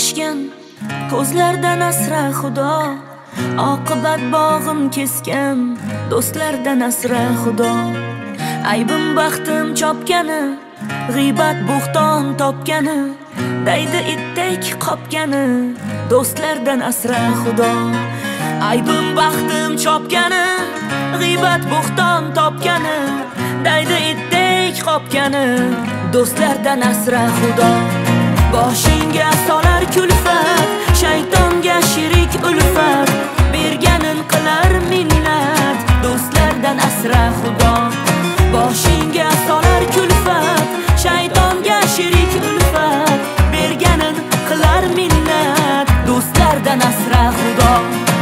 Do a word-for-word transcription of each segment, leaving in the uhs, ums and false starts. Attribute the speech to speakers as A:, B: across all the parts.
A: teshgan, ko'zlardan asra Xudo. Oqibat bog'im kesgan, do'stlardan asra Xudo. Aybim baxtim chopgani, g'iybat bo'xton topgani, daydi itdek qopgani, do'stlardan asra Xudo. Aybim baxtim chopgani, g'iybat bo'xton topgani, daydi itdek qopgani, do'stlardan asra Xudo. Boshingga solar kulfat, shaytonga shirik ulfat, berganin qilar minnat, do'stlardan asra Xudo. Boshingga solar kulfat, shaytonga shirik ulfat, berganin qilar minnat, do'stlardan asra Xudo.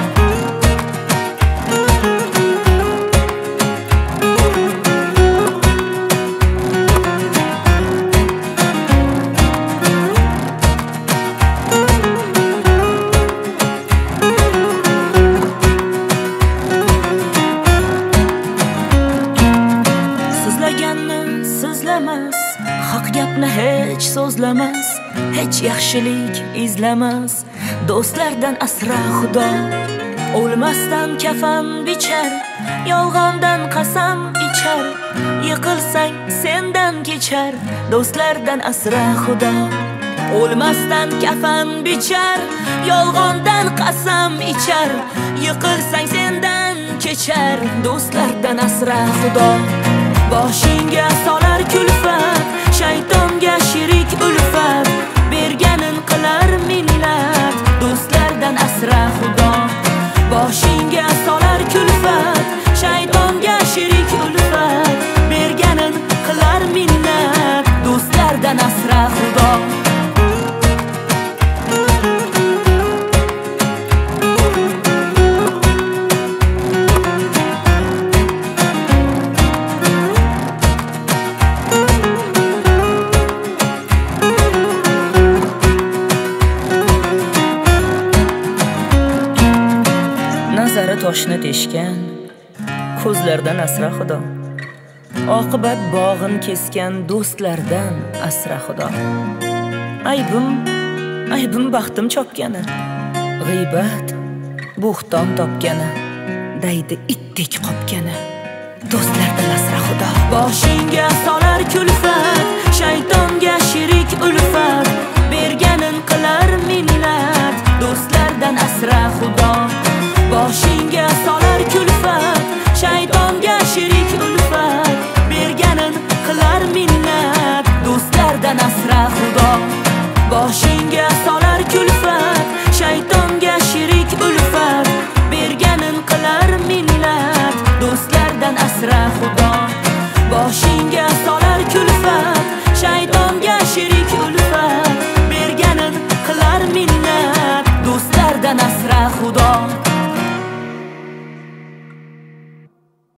A: Sizlamas, haq gapni hech so'zlamas, hech yaxshilik izlamas, do'stlardan asra Xudo. O'lmasdan kafan bichar, yolg'ondan qasam ichar, yiqilsang sendan kechar, do'stlardan asra Xudo. O'lmasdan kafan bichar, yolg'ondan qasam ichar, yiqilsang sendan kechar, do'stlardan asra Xudo. Boshingga solar kulfat, shaytonga shirik ulfat, berganin qilar minnat, do'stlardan asra Xudo. Boshingga solar kulfat, shaytonga shirik ulfat, berganin qilar minnat, do'stlardan asra Xudo. Nazari toshni teshgan, ko'zlardan asra Xudo. Oqibat bog'in kesgan, do'stlardan asra Xudo. Aybim, aybim baxtim chopgani, g'iybat bo'xton topgani, daydi itdek qopgani, do'stlardan asra Xudo. Boshingga solar kulfat, shaytonga shirik ulfat, berganin qilar minnat, do'stlardan asra Xudo. Boshingga solar kulfat, shaytonga shirik ulfat, berganin qilar minnat, do'stlardan asra Xudo. Boshingga solar kulfat,